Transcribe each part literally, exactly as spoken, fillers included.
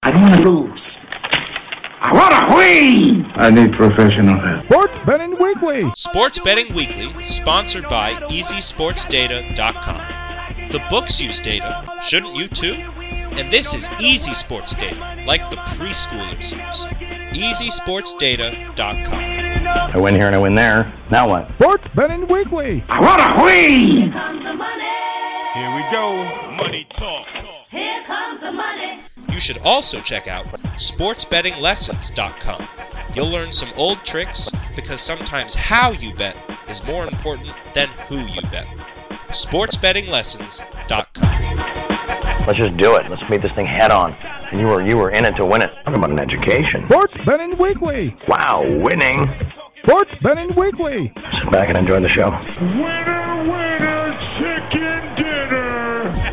I don't want to lose. I want to win! I need professional help. Sports Betting Weekly. Sports Betting Weekly, sponsored by easy sports data dot com. The books use data, shouldn't you too? And this is Easy Sports Data, like the preschoolers use. easy sports data dot com. I win here and I win there. Now what? Sports Betting Weekly. I want to win! Here comes the money. Here we go. Money talk. Here comes the money. You should also check out sports betting lessons dot com. You'll learn some old tricks because sometimes how you bet is more important than who you bet. sports betting lessons dot com. Let's just do it. Let's meet this thing head on. And you were you were in it to win it. Talk about an education. Sports Betting Weekly. Wow, winning. Sports Betting Weekly. Sit back and enjoy the show. Winner, winner, chicken dinner.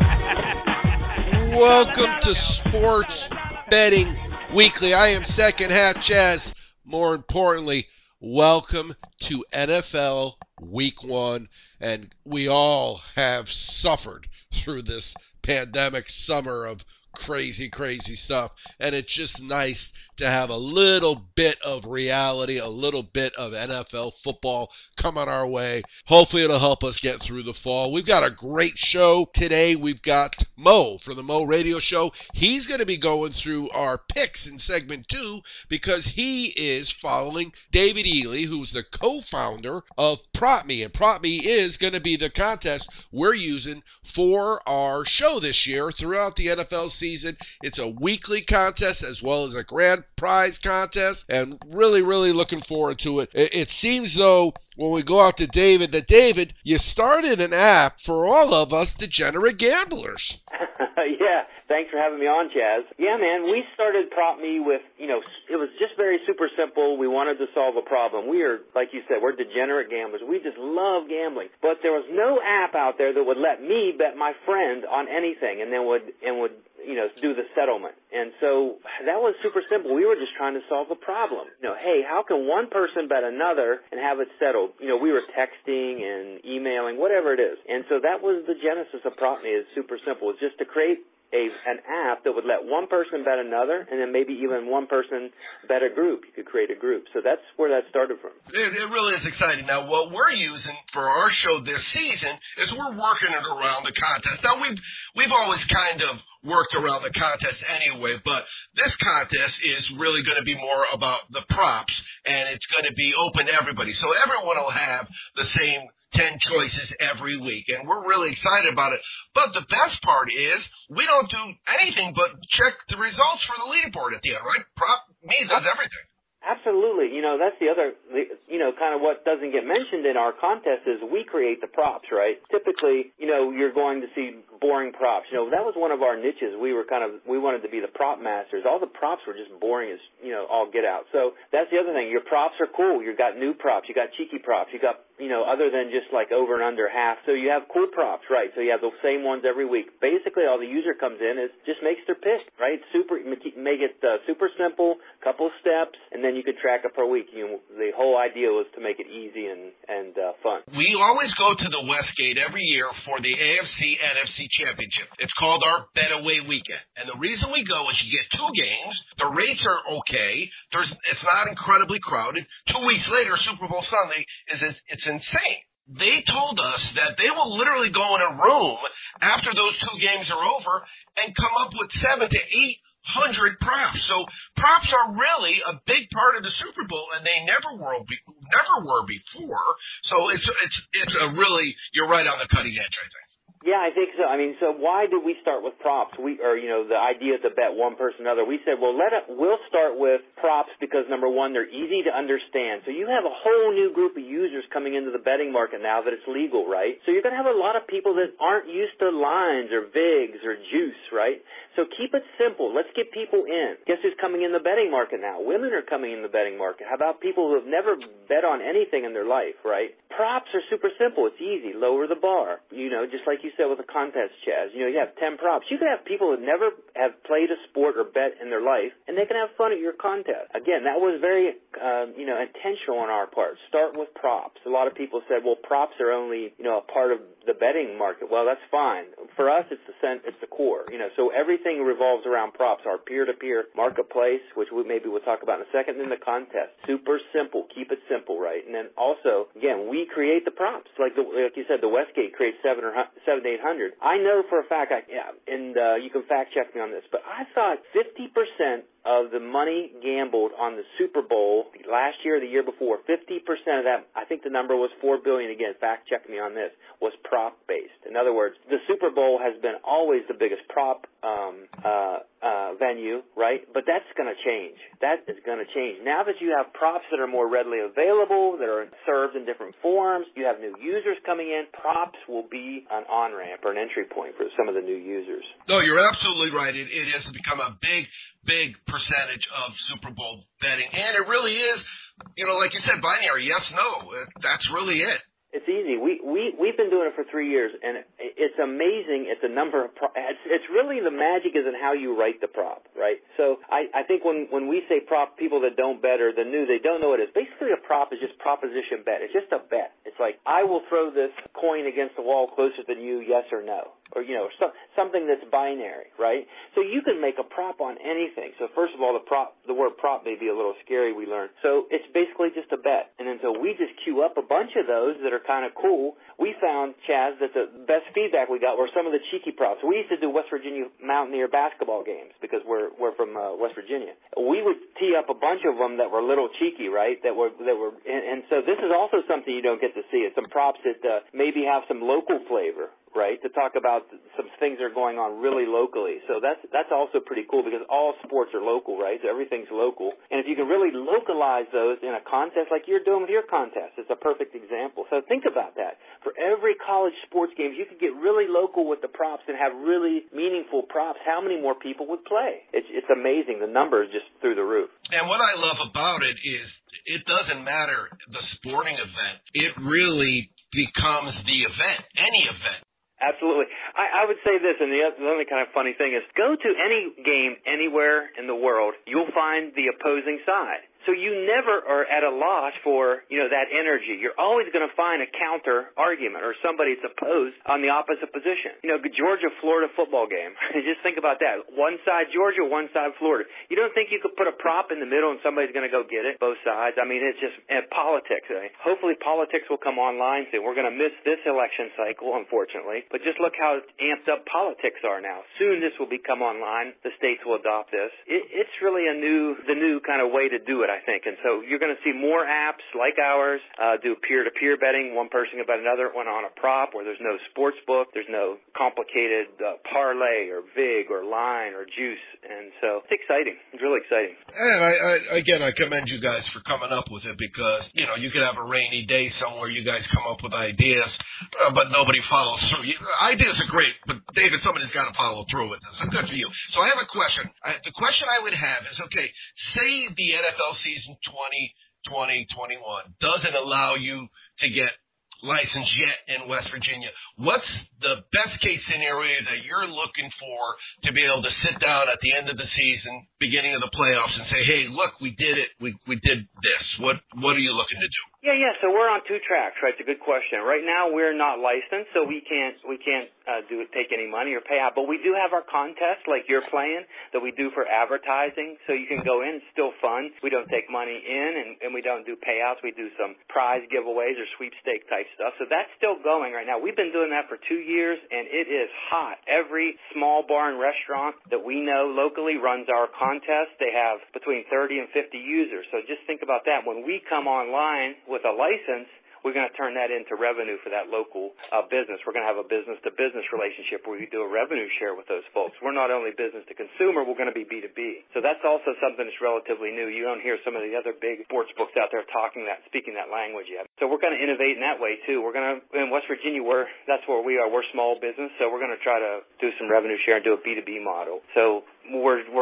Welcome to Sports Betting Weekly. I am Second Hat Chaz. More importantly, welcome to N F L Week One. And we all have suffered through this pandemic summer of crazy, crazy stuff. And it's just nice to have a little bit of reality, a little bit of N F L football coming our way. Hopefully it'll help us get through the fall. We've got a great show today. We've got Mo from the Mo Radio Show. He's going to be going through our picks in segment two because he is following David Ely, who's the co-founder of Prop Me. And Prop Me is going to be the contest we're using for our show this year throughout the N F L season. It's a weekly contest as well as a grand prize contest, and really, really looking forward to it. It, it seems though, when we go out to David, that David, you started an app for all of us degenerate gamblers. Yeah, thanks for having me on, Chaz. Yeah, man, we started Prop Me with, you know, it was just very super simple. We wanted to solve a problem. We are, like you said, we're degenerate gamblers. We just love gambling. But there was no app out there that would let me bet my friend on anything and then would, and would, you know, do the settlement. And so that was super simple. We were just trying to solve a problem. You know, hey, how can one person bet another and have it settled? You know, we were texting and emailing, whatever it is. And so that was the genesis of Prop Me. It's super simple. It's just to create A, an app that would let one person bet another, and then maybe even one person bet a group. You could create a group. So that's where that started from. It, it really is exciting. Now, what we're using for our show this season is we're working it around the contest. Now, we've we've always kind of worked around the contest anyway, but this contest is really going to be more about the props, and it's going to be open to everybody. So everyone will have the same ten choices every week, and we're really excited about it. But the best part is we don't do anything but check the results for the leaderboard at the end, right? Prop Me does everything. Absolutely. You know, that's the other, you know, kind of what doesn't get mentioned in our contest is we create the props, right? Typically, you know, you're going to see boring props. You know, that was one of our niches. We were kind of, we wanted to be the prop masters. All the props were just boring as, you know, all get out. So that's the other thing. Your props are cool. You've got new props. You got cheeky props. You got, you know, other than just like over and under half. So you have cool props, right? So you have the same ones every week. Basically, all the user comes in is just makes their pick, right? Super, make it uh, super simple, couple steps, and then you could track it per week. You know, the whole idea was to make it easy and and uh, fun. We always go to the Westgate every year for the A F C N F C Championship. It's called our Bet Away Weekend, and the reason we go is you get two games. The rates are okay. There's it's not incredibly crowded. Two weeks later, Super Bowl Sunday is it's, it's insane. They told us that they will literally go in a room after those two games are over and come up with seven to eight hundred props. So props are really a big part of the Super Bowl, and they never were never were before. So it's it's it's a really, you're right on the cutting edge, I think. Yeah, I think so. I mean, so why did we start with props? We, or, you know, the idea to bet one person another. We said, well, let it, we'll start with props because, number one, they're easy to understand. So you have a whole new group of users coming into the betting market now that it's legal, right? So you're going to have a lot of people that aren't used to lines or vigs or juice, right? So keep it simple. Let's get people in. Guess who's coming in the betting market now? Women are coming in the betting market. How about people who have never bet on anything in their life, right? Props are super simple. It's easy. Lower the bar. You know, just like you said with the contest, Chaz. You know, you have ten props. You can have people that never have played a sport or bet in their life, and they can have fun at your contest. Again, that was very, um, you know, intentional on our part. Start with props. A lot of people said, well, props are only, you know, a part of the betting market. Well, that's fine. For us, it's the cent- it's the core. You know, so everything revolves around props. Our peer-to-peer marketplace, which we, maybe we'll talk about in a second, then the contest. Super simple. Keep it simple, right? And then also, again, we create the props. Like the, like you said, the Westgate creates seven or seven, eight hundred. I know for a fact, I, yeah, and uh, you can fact check me on this, but I thought fifty percent of the money gambled on the Super Bowl last year or the year before, fifty percent of that, I think the number was four billion dollars, again, fact check me on this, was prop-based. In other words, the Super Bowl has been always the biggest prop um, uh, uh, venue, right? But that's going to change. That is going to change. Now that you have props that are more readily available, that are served in different forms, you have new users coming in, props will be an on-ramp or an entry point for some of the new users. No, you're absolutely right. It, it has become a big, big percentage of Super Bowl betting. And it really is, you know, like you said, binary, yes, no. That's really it. It's easy. We, we, we've been doing it for three years, and it's amazing. It's a number of pro- it's, it's really the magic is in how you write the prop, right? So I, I think when, when we say prop, people that don't bet or the new, they don't know what it is. Basically, a prop is just proposition bet. It's just a bet. It's like, I will throw this coin against the wall closer than you, yes or no. Or, you know, so, something that's binary, right? So you can make a prop on anything. So first of all, the prop, the word prop may be a little scary, we learned. So it's basically just a bet. And then so we just queue up a bunch of those that are kind of cool. We found, Chaz, that the best feedback we got were some of the cheeky props. We used to do West Virginia Mountaineer basketball games because we're we're from uh, West Virginia. We would tee up a bunch of them that were a little cheeky, right? That were that were, and, and so this is also something you don't get to see. It's some props that uh, maybe have some local flavor, right, to talk about some things that are going on really locally. So that's that's also pretty cool because all sports are local, right? So everything's local. And if you can really localize those in a contest like you're doing with your contest, it's a perfect example. So think about that. For every college sports game, you could get really local with the props and have really meaningful props. How many more people would play? It's, it's amazing. The numbers just through the roof. And what I love about it is it doesn't matter the sporting event. It really becomes the event, any event. Absolutely. I, I would say this, and the other, the only kind of funny thing is go to any game anywhere in the world, you'll find the opposing side. So you never are at a loss for, you know, that energy. You're always going to find a counter argument or somebody that's opposed on the opposite position. You know, Georgia-Florida football game. Just think about that. One side Georgia, one side Florida. You don't think you could put a prop in the middle and somebody's going to go get it? Both sides. I mean, it's just and politics. I mean, hopefully politics will come online soon. We're going to miss this election cycle, unfortunately. But just look how amped up politics are now. Soon this will become online. The states will adopt this. It, it's really a new, the new kind of way to do it, I think. And so you're going to see more apps like ours uh, do peer-to-peer betting. One person can bet another one on a prop where there's no sports book. There's no complicated uh, parlay or vig or line or juice. And so it's exciting. It's really exciting. And I, I, again, I commend you guys for coming up with it because, you know, you could have a rainy day somewhere. You guys come up with ideas, uh, but nobody follows through. You, ideas are great, but David, somebody's got to follow through with this. So good for you. So I have a question. I, the question I would have is, okay, say the N F L season twenty twenty twenty-one doesn't allow you to get licensed yet in West Virginia. What's the best case scenario that you're looking for to be able to sit down at the end of the season, beginning of the playoffs, and say, hey, look, we did it. We we did this. What what are you looking to do? Yeah, yeah. So we're on two tracks, right? It's a good question. Right now, we're not licensed, so we can't we can't uh, do take any money or pay out. But we do have our contest, like you're playing, that we do for advertising. So you can go in. It's still fun. We don't take money in, and, and we don't do payouts. We do some prize giveaways or sweepstake type stuff. So that's still going right now. We've been doing that for two years, and it is hot. Every small bar and restaurant that we know locally runs our contest. They have between thirty and fifty users. So just think about that. When we come online with a license, we're going to turn that into revenue for that local uh, business. We're going to have a business-to-business relationship where we do a revenue share with those folks. We're not only business-to-consumer, we're going to be B two B. So that's also something that's relatively new. You don't hear some of the other big sports books out there talking that, speaking that language yet. So we're going to innovate in that way, too. We're going to, in West Virginia, we're, that's where we are. We're small business, so we're going to try to do some revenue share and do a B two B model. So we're, we're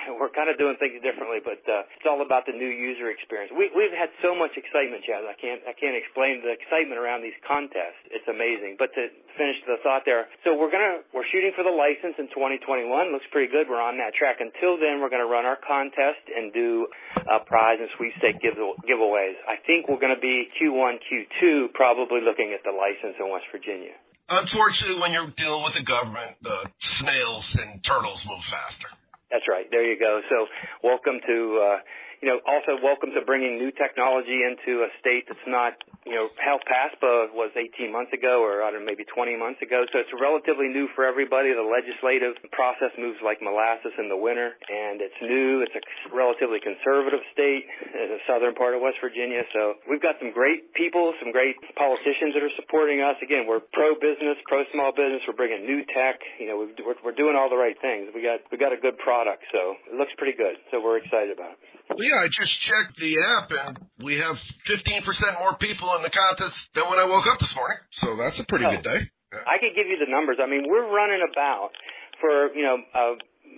we're kind of doing things differently, but uh, it's all about the new user experience. We, we've had so much excitement, Chaz. I can't I can't explain the excitement around these contests. It's amazing. But to finish the thought there, so we're gonna we're shooting for the license in twenty twenty-one. Looks pretty good. We're on that track. Until then, we're gonna run our contest and do uh, prize and sweepstake give, giveaways. I think we're gonna be Q one, Q two, probably looking at the license in West Virginia. Unfortunately, when you're dealing with the government, the snails and turtles move faster. That's right. There you go. So welcome to, uh, you know, also welcome to bringing new technology into a state that's not, you know, how PASPA was eighteen months ago or, I don't know, maybe twenty months ago. So it's relatively new for everybody. The legislative process moves like molasses in the winter, and it's new. It's a relatively conservative state in the southern part of West Virginia. So we've got some great people, some great politicians that are supporting us. Again, we're pro-business, pro-small business. We're bringing new tech. You know, we've, we're, we're doing all the right things. We got we got a good product, so it looks pretty good. So we're excited about it. Well, yeah, I just checked the app, and we have fifteen percent more people in the contest than when I woke up this morning. So that's a pretty oh, good day. Yeah. I could give you the numbers. I mean, we're running about for, you know, uh,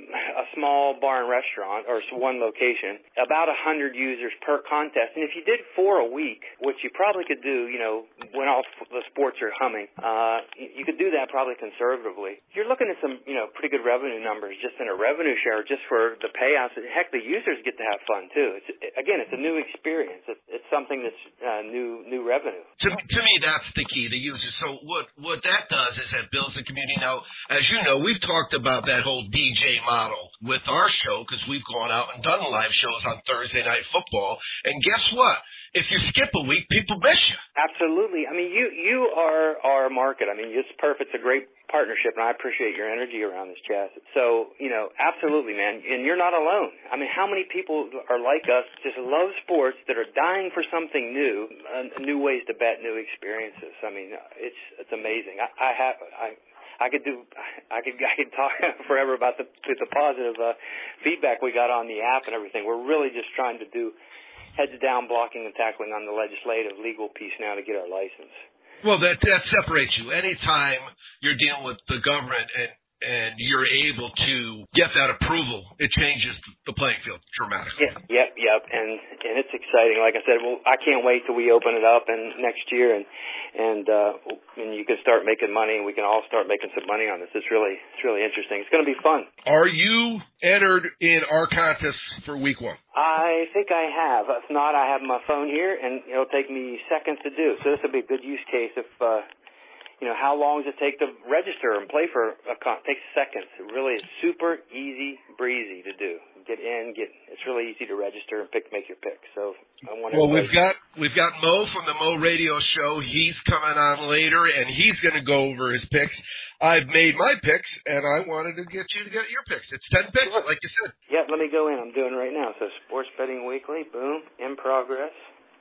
a small bar and restaurant or one location, about one hundred users per contest. And if you did four a week, which you probably could do, you know, when all the sports are humming, uh, you could do that probably conservatively. You're looking at some, you know, pretty good revenue numbers just in a revenue share just for the payouts. Heck, the users get to have fun, too. It's, again, it's a new experience. It's, it's something that's uh, new new revenue. To, to me, that's the key, the users. So what, what that does is that builds the community. Now, as you know, we've talked about that whole D J model with our show because we've gone out and done live shows on Thursday Night Football. And guess what? If you skip a week, people miss you. Absolutely. I mean, you you are our market. I mean, it's perfect. It's a great partnership, and I appreciate your energy around this, Chaz. So, you know, absolutely, man. And you're not alone. I mean, how many people are like us, just love sports, that are dying for something new, uh, new ways to bet, new experiences? I mean, it's it's amazing. I, I have I. I could do, I could, I could talk forever about the the positive uh, feedback we got on the app and everything. We're really just trying to do heads down blocking and tackling on the legislative legal piece now to get our license. Well, that that separates you. Anytime you're dealing with the government and and you're able to get that approval, it changes the playing field dramatically. Yeah, yep, yep, and and it's exciting. Like I said, well, I can't wait till we open it up and next year, and and uh, and you can start making money, and we can all start making some money on this. It's really it's really interesting. It's going to be fun. Are you entered in our contest for week one? I think I have. If not, I have my phone here, and it'll take me seconds to do. So this will be a good use case if. Uh, You know, how long does it take to register and play for a con? It takes seconds. It really is super easy breezy to do. Get in, get. It's really easy to register and pick, make your pick. So I want to. Well, we've got we've got Mo from the Mo Radio Show. He's coming on later, and he's going to go over his picks. I've made my picks, and I wanted to get you to get your picks. It's ten picks, sure. Like you said. Yeah, let me go in. I'm doing it right now. So Sports Betting Weekly, boom, in progress.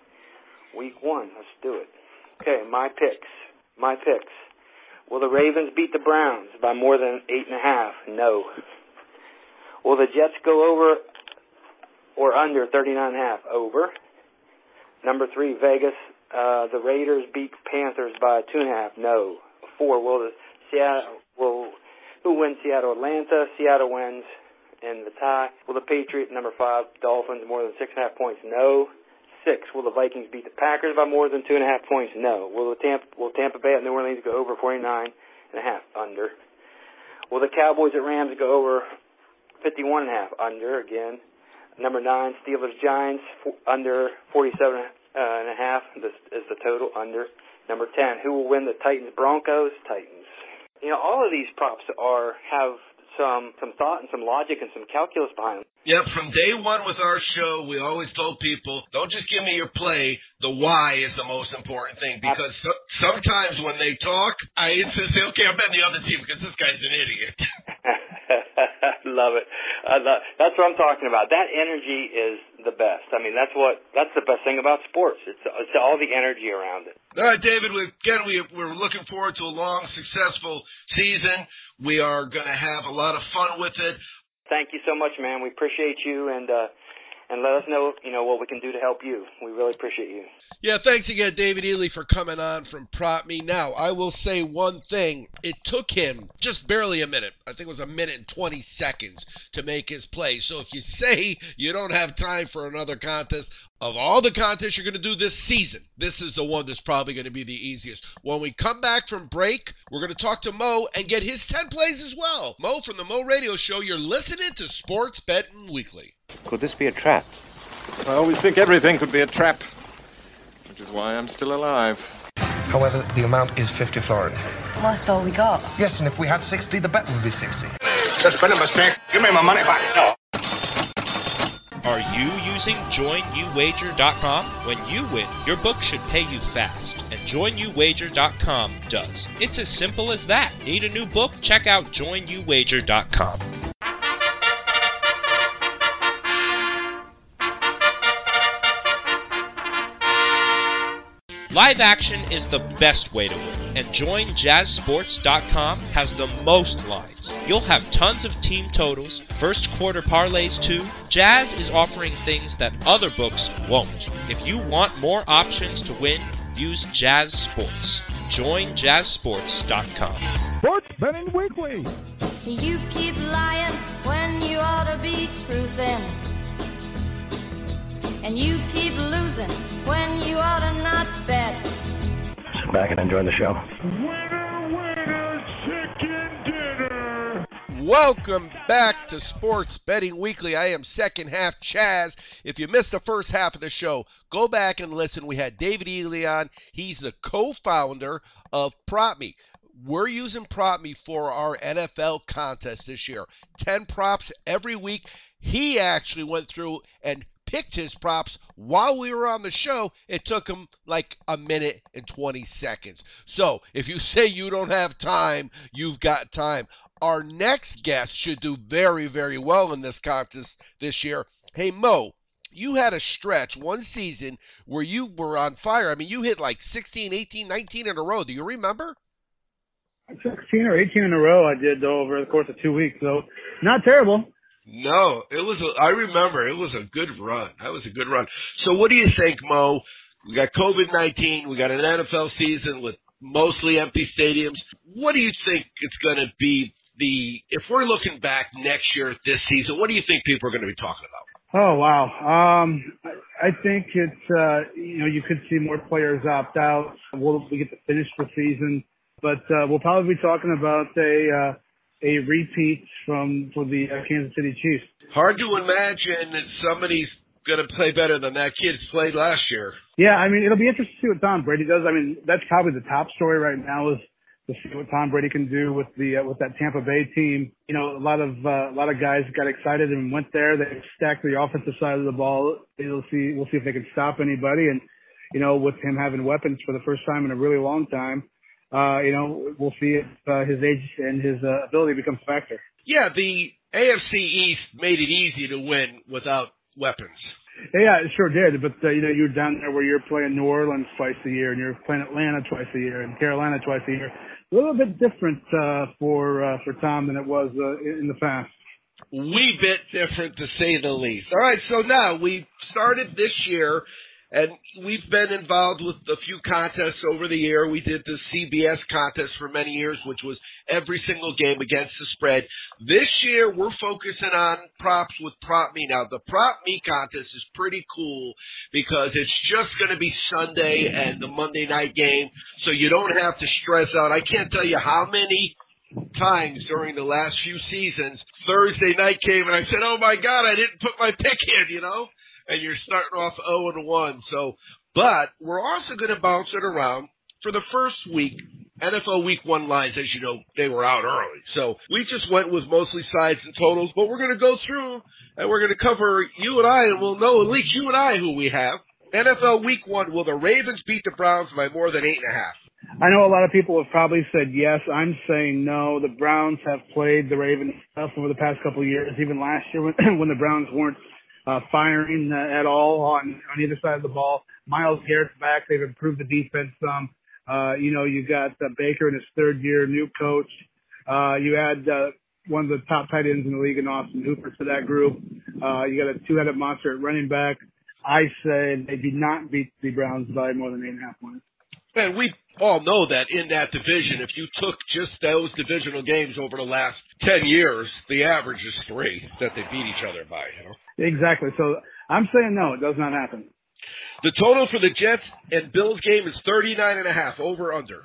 Week one. Let's do it. Okay, my picks. My picks. Will the Ravens beat the Browns by more than eight and a half? No. Will the Jets go over or under thirty-nine and a half? Over. Number three, Vegas. Uh, the Raiders beat Panthers by two and a half? No. Four, will the Seattle, will, who wins Seattle? Atlanta. Seattle wins in the tie. Will the Patriots, number five, Dolphins, more than six and a half points? No. Six, will the Vikings beat the Packers by more than two and a half points? No. Will the Tampa, will Tampa Bay at New Orleans go over forty-nine and a half? Under. Will the Cowboys at Rams go over fifty-one and a half? Under again. Number nine, Steelers Giants under forty-seven and a half is the total. Under. Number ten, who will win the Titans Broncos? Titans. You know, all of these props are have some some thought and some logic and some calculus behind them. Yep, from day one with our show, we always told people, don't just give me your play. The why is the most important thing. Because so, sometimes when they talk, I instantly say, okay, I'm betting the other team because this guy's an idiot. Love it. I love, that's what I'm talking about. That energy is the best. I mean, that's what that's the best thing about sports. It's, it's all the energy around it. All right, David, we, again, we, we're looking forward to a long, successful season. We are going to have a lot of fun with it. Thank you so much, man. We appreciate you, and uh, and let us know, you know, what we can do to help you. We really appreciate you. Yeah, thanks again, David Ely, for coming on from Prop Me. Now, I will say one thing. It took him just barely a minute. I think it was a minute and twenty seconds to make his play. So if you say you don't have time for another contest, of all the contests you're going to do this season, this is the one that's probably going to be the easiest. When we come back from break, we're going to talk to Mo and get his ten plays as well. Mo from the Mo Radio Show, you're listening to Sports Betting Weekly. Could this be a trap? I always think everything could be a trap, which is why I'm still alive. However, the amount is fifty florins. Well, that's all we got. Yes, and if we had sixty, the bet would be sixty. There's been a mistake. Give me my money back. No. Are you using join you wager dot com? When you win, your book should pay you fast, and join you wager dot com does. It's as simple as that. Need a new book? Check out join you wager dot com. Live action is the best way to win, and join jazz sports dot com has the most lines. You'll have tons of team totals, first quarter parlays too. Jazz is offering things that other books won't. If you want more options to win, use Jazz Sports. Join jazz sports dot com. Sports Betting Weekly. You keep lying when you ought to be truthin'. And you keep losing when you ought to not bet. Sit back and enjoy the show. Winner, winner, chicken dinner. Welcome back to Sports Betting Weekly. I am second half Chaz. If you missed the first half of the show, go back and listen. We had David Ely on. He's the co-founder of Prop Me. We're using Prop Me for our N F L contest this year. ten props every week. He actually went through and picked his props while we were on the show. It took him like a minute and twenty seconds. So if you say you don't have time, you've got time. Our next guest should do very, very well in this contest this year. Hey, Mo, you had a stretch one season where you were on fire. I mean, you hit like sixteen, eighteen, nineteen in a row. Do you remember? sixteen or eighteen in a row I did over the course of two weeks. So not terrible. No, it was. A, I remember it was a good run. That was a good run. So, what do you think, Mo? We got COVID nineteen. We got an N F L season with mostly empty stadiums. What do you think it's going to be? The if we're looking back next year at this season, what do you think people are going to be talking about? Oh wow. Um, I think it's uh, you know you could see more players opt out. We'll we get to finish the season, but uh, we'll probably be talking about a. Uh, a repeat from for the uh, Kansas City Chiefs. Hard to imagine that somebody's going to play better than that kid's played last year. Yeah, I mean, it'll be interesting to see what Tom Brady does. I mean, that's probably the top story right now is to see what Tom Brady can do with the uh, with that Tampa Bay team. You know, a lot of uh, a lot of guys got excited and went there. They stacked the offensive side of the ball. We'll see. We'll see if they can stop anybody. And you know, with him having weapons for the first time in a really long time. Uh, you know, we'll see if uh, his age and his uh, ability becomes a factor. Yeah, the A F C East made it easy to win without weapons. Yeah, it sure did. But, uh, you know, you're down there where you're playing New Orleans twice a year and you're playing Atlanta twice a year and Carolina twice a year. A little bit different uh, for uh, for Tom than it was uh, in the past. Wee bit different, to say the least. All right, so now we started this year. And we've been involved with a few contests over the year. We did the C B S contest for many years, which was every single game against the spread. This year, we're focusing on props with Prop Me. Now, the Prop Me contest is pretty cool because it's just going to be Sunday and the Monday night game, so you don't have to stress out. I can't tell you how many times during the last few seasons, Thursday night came and I said, oh, my God, I didn't put my pick in, you know? And you're starting off oh and one. So, but we're also going to bounce it around for the first week. N F L Week One lines, as you know, they were out early. So we just went with mostly sides and totals. But we're going to go through and we're going to cover you and I, and we'll know at least you and I who we have. N F L Week One: will the Ravens beat the Browns by more than eight and a half? I know a lot of people have probably said yes. I'm saying no. The Browns have played the Ravens tough over the past couple of years. Even last year when when the Browns weren't. Uh, firing uh, at all on, on either side of the ball. Myles Garrett's back. They've improved the defense some. Uh, you know, you got uh, Baker in his third year, new coach. Uh, you had uh, one of the top tight ends in the league in Austin Hooper to that group. Uh, you got a two-headed monster at running back. I say they do not beat the Browns by more than eight and a half points. And we all know that in that division, if you took just those divisional games over the last ten years, the average is three that they beat each other by. You know? Exactly. So I'm saying no, it does not happen. The total for the Jets and Bills game is thirty-nine and a half, over under.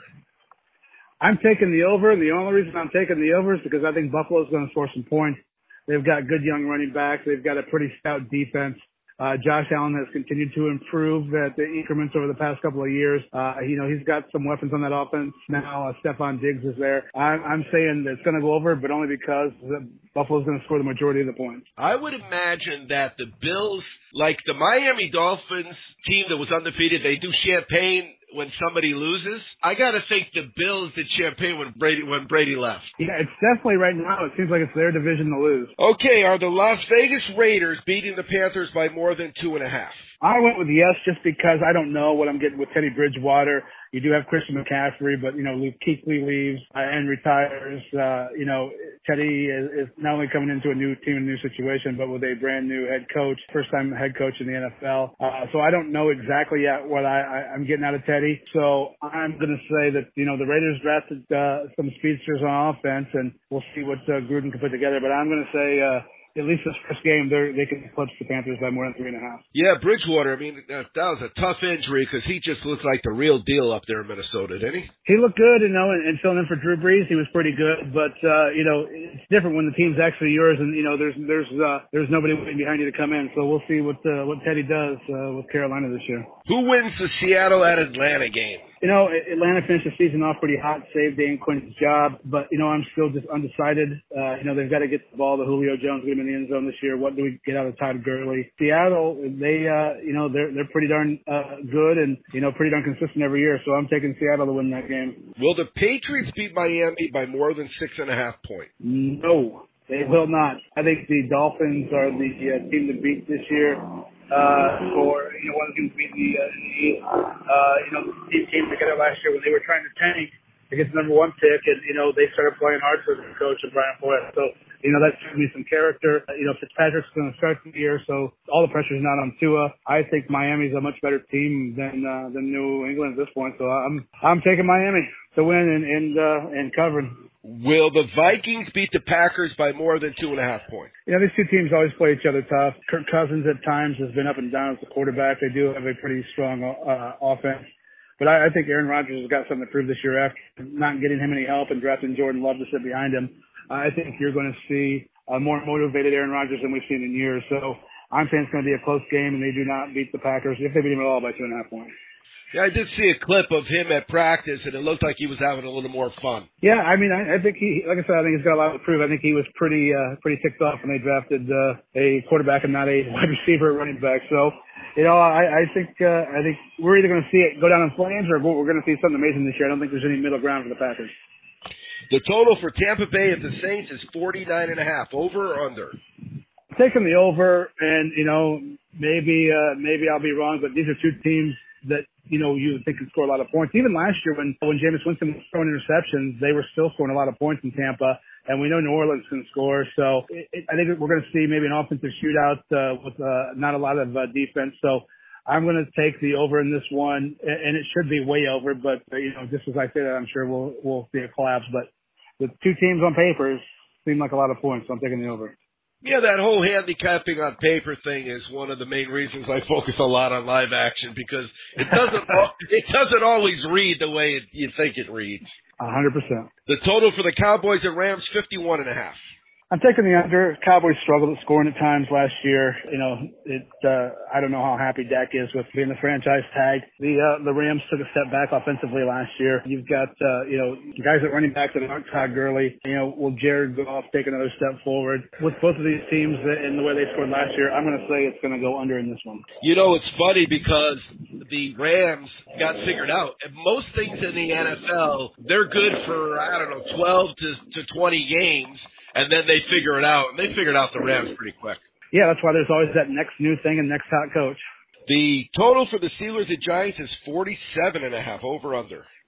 I'm taking the over, and the only reason I'm taking the over is because I think Buffalo's going to score some points. They've got good young running backs. They've got a pretty stout defense. Uh, Josh Allen has continued to improve at the increments over the past couple of years. Uh, you know, he's got some weapons on that offense now. Uh, Stephon Diggs is there. I'm, I'm saying that it's going to go over, but only because the Buffalo's going to score the majority of the points. I would imagine that the Bills, like the Miami Dolphins team that was undefeated, they do champagne when somebody loses. I got to think the Bills did champagne when Brady when Brady left. Yeah, it's definitely right now. It seems like it's their division to lose. Okay, are the Las Vegas Raiders beating the Panthers by more than two and a half? I went with yes just because I don't know what I'm getting with Teddy Bridgewater. You do have Christian McCaffrey, but, you know, Luke Kuechly leaves uh, and retires. Uh, you know, Teddy is, is not only coming into a new team, a new situation, but with a brand new head coach, first-time head coach in the N F L. Uh, so I don't know exactly yet what I, I, I'm getting out of Teddy. So I'm going to say that, you know, the Raiders drafted uh, some speedsters on offense, and we'll see what uh, Gruden can put together. But I'm going to say uh, at least this first game, they they can eclipse the Panthers by more than three and a half. Yeah, Bridgewater, I mean, that, that was a tough injury because he just looks like the real deal up there in Minnesota, didn't he? He looked good, you know, and, and filling in for Drew Brees, he was pretty good. But, uh, you know, it's different when the team's actually yours and, you know, there's there's uh, there's nobody waiting behind you to come in. So we'll see what uh, what Teddy does uh, with Carolina this year. Who wins the Seattle at Atlanta game? You know, Atlanta finished the season off pretty hot, saved Dan Quinn's job, but, you know, I'm still just undecided. Uh, you know, they've got to get the ball to Julio Jones, get him in the end zone this year. What do we get out of Todd Gurley? Seattle, they, uh, you know, they're, they're pretty darn, uh, good and, you know, pretty darn consistent every year. So I'm taking Seattle to win that game. Will the Patriots beat Miami by more than six and a half points? No, they will not. I think the Dolphins are the uh, team to beat this year. Uh, for, you know, one of the teams beat the, uh, the uh, you know, these teams together last year when they were trying to tank to get the number one pick, and, you know, they started playing hard for the coach and Brian Flores. So, you know, that should be some character. Uh, you know, Fitzpatrick's going to start the year, so all the pressure's not on Tua. I think Miami's a much better team than, uh, than New England at this point, so I'm, I'm taking Miami to win and, and, uh, and covering. Will the Vikings beat the Packers by more than two and a half points? You know, these two teams always play each other tough. Kirk Cousins at times has been up and down as a quarterback. They do have a pretty strong uh, offense. But I, I think Aaron Rodgers has got something to prove this year after not getting him any help and drafting Jordan Love to sit behind him. I think you're going to see a more motivated Aaron Rodgers than we've seen in years. So I'm saying it's going to be a close game, and they do not beat the Packers, if they beat them at all, by two and a half points. Yeah, I did see a clip of him at practice, and it looked like he was having a little more fun. Yeah, I mean, I, I think he, like I said, I think he's got a lot to prove. I think he was pretty, uh, pretty ticked off when they drafted uh, a quarterback and not a wide receiver or running back. So, you know, I, I think, uh, I think we're either going to see it go down in flames or we're going to see something amazing this year. I don't think there's any middle ground for the Packers. The total for Tampa Bay at the Saints is forty-nine and a half. Over or under? I'm taking the over, and you know, maybe, uh, maybe I'll be wrong, but these are two teams that, you know, you would think can score a lot of points. Even last year when, when Jameis Winston was throwing interceptions, they were still scoring a lot of points in Tampa, and we know New Orleans can score. So it, it, I think we're going to see maybe an offensive shootout uh, with uh, not a lot of uh, defense. So I'm going to take the over in this one, and it should be way over. But, uh, you know, just as I say that, I'm sure we'll, we'll see a collapse. But the two teams on paper seem like a lot of points, so I'm taking the over. Yeah, that whole handicapping on paper thing is one of the main reasons I focus a lot on live action, because it doesn't it doesn't always read the way it, you think it reads. A hundred percent. The total for the Cowboys and Rams, fifty-one and a half. I'm taking the under. Cowboys struggled at scoring at times last year. You know, it. Uh, I don't know how happy Dak is with being the franchise tag. The uh, the Rams took a step back offensively last year. You've got uh, you know guys at running back that aren't Todd Gurley. You know, will Jared Goff take another step forward? With both of these teams and the way they scored last year, I'm going to say it's going to go under in this one. You know, it's funny because the Rams got figured out. And most things in the N F L, they're good for I don't know twelve to twenty games. And then they figure it out, and they figured out the Rams pretty quick. Yeah, that's why there's always that next new thing and next hot coach. The total for the Steelers and Giants is forty-seven and a half, over under.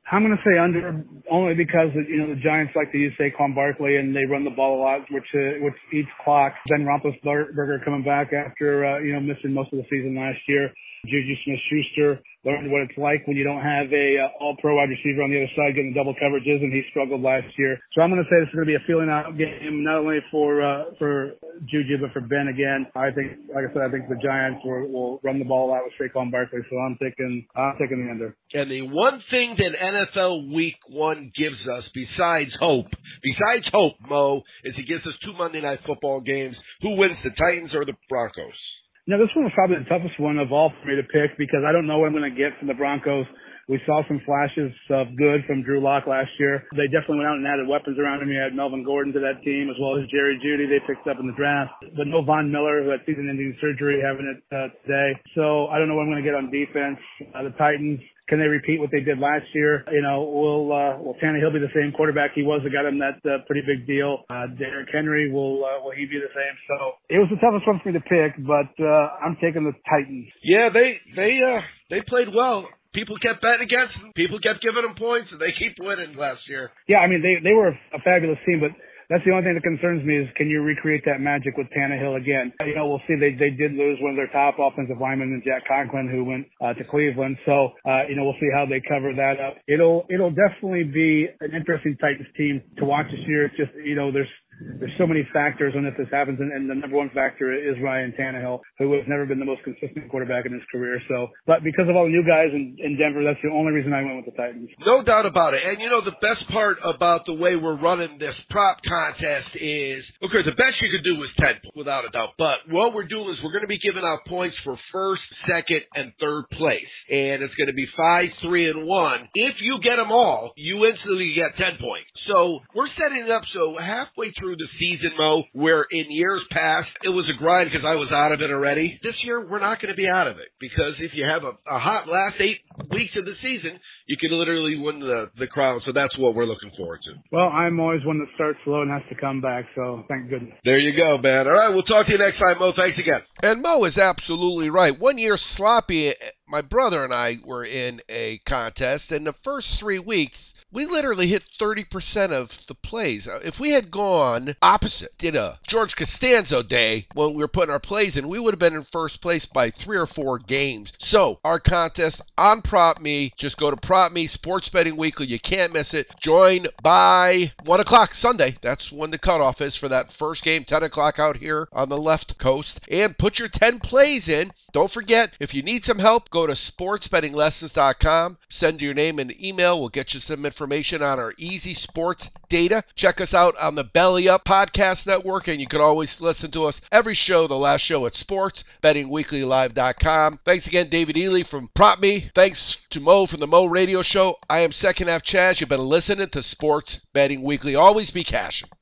I'm going to say under, only because, you know, the Giants like to use Saquon Barkley and they run the ball a lot, which uh, which eats clock. Ben Roethlisberger coming back after, uh, you know, missing most of the season last year. Juju Smith-Schuster learned what it's like when you don't have a uh, all-pro wide receiver on the other side getting double coverages, and he struggled last year. So I'm going to say this is going to be a feeling out game, not only for uh, for Juju, but for Ben again. I think, like I said, I think the Giants will, will run the ball out with Saquon Barkley, so I'm taking, I'm taking the under. And the one thing that N F L Week one gives us, besides hope, besides hope, Mo, is it gives us two Monday Night Football games. Who wins, the Titans or the Broncos? Now, this one was probably the toughest one of all for me to pick because I don't know what I'm going to get from the Broncos. We saw some flashes of good from Drew Lock last year. They definitely went out and added weapons around him. You had Melvin Gordon to that team, as well as Jerry Jeudy they picked up in the draft. But no Von Miller, who had season-ending surgery, having it uh, today. So I don't know what I'm going to get on defense. Uh, the Titans, can they repeat what they did last year? You know, will uh, will Tannehill be the same quarterback he was that got him that uh, pretty big deal? Uh, Derrick Henry, will uh, will he be the same? So it was the toughest one for me to pick, but uh, I'm taking the Titans. Yeah, they they uh, they played well. People kept betting against them. People kept giving them points, and they keep winning last year. Yeah, I mean, they they were a fabulous team, but that's the only thing that concerns me is can you recreate that magic with Tannehill again? You know, we'll see. They they did lose one of their top offensive linemen, Jack Conklin, who went uh, to Cleveland. So, uh, you know, we'll see how they cover that up. It'll it'll definitely be an interesting Titans team to watch this year. It's just, you know, there's There's so many factors on if this happens, and, and the number one factor is Ryan Tannehill, who has never been the most consistent quarterback in his career. So, but because of all the new guys in, in Denver, that's the only reason I went with the Titans. No doubt about it. And you know, the best part about the way we're running this prop contest is, okay, the best you could do is ten, without a doubt. But what we're doing is we're going to be giving out points for first, second, and third place. And it's going to be five, three, and one. If you get them all, you instantly get ten points. So we're setting it up so halfway through through the season, Mo, where in years past it was a grind because I was out of it already. This year we're not going to be out of it because if you have a, a hot last eight weeks of the season, you can literally win the, the crown. So that's what we're looking forward to. Well, I'm always one that starts slow and has to come back, so thank goodness. There you go, man. All right, we'll talk to you next time, Mo. Thanks again. And Mo is absolutely right. One year, Sloppy, my brother and I were in a contest, and the first three weeks, we literally hit thirty percent of the plays. If we had gone opposite, did a George Costanzo day when we were putting our plays in, we would have been in first place by three or four games. So, our contest on Prop Me, just go to Prop Me, Sports Betting Weekly. You can't miss it. Join by one o'clock Sunday. That's when the cutoff is for that first game, ten o'clock out here on the left coast. And put your ten plays in. Don't forget, if you need some help, go to sports betting lessons dot com. Send your name and email. We'll get you some information on our Easy Sports data. Check us out on the Belly Up Podcast Network, and you can always listen to us every show, the last show at sports betting weekly live dot com. Thanks again, David Ely from Prop Me. Thanks to Mo from the Mo Radio Show. I am Second Half Chaz. You've been listening to Sports Betting Weekly. Always be cashing.